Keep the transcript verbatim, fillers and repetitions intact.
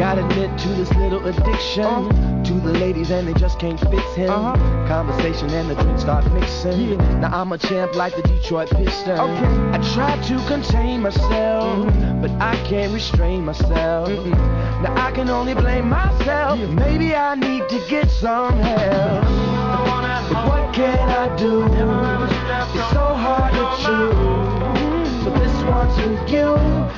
gotta admit to this little addiction uh, to the ladies and they just can't fix him. Uh-huh. Conversation and the drinks start mixing. Yeah. Now I'm a champ like the Detroit Pistons. Okay. I try to contain myself, mm-hmm. but I can't restrain myself. Mm-hmm. Now I can only blame myself. Yeah. Maybe I need to get some help. But what can I do? It's so hard to choose. So this one's for you.